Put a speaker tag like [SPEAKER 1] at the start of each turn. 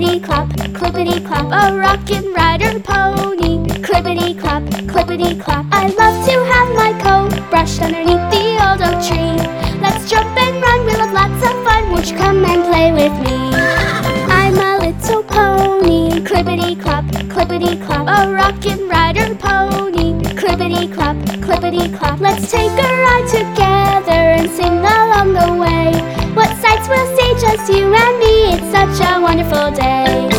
[SPEAKER 1] Clippity-clop, clippity-clop, a rockin' rider pony. Clippity-clop, clippity-clop, I love to have my coat brushed underneath the old oak tree. Let's jump and run, we'll have lots of fun. Won't you come and play with me? I'm a little pony. Clippity-clop, clippity-clop, a rockin' rider pony. Clippity-clop, clippity-clop, let's take a ride together and sing along the way. What sights we'll see, just you and me, it's such a wonderful day.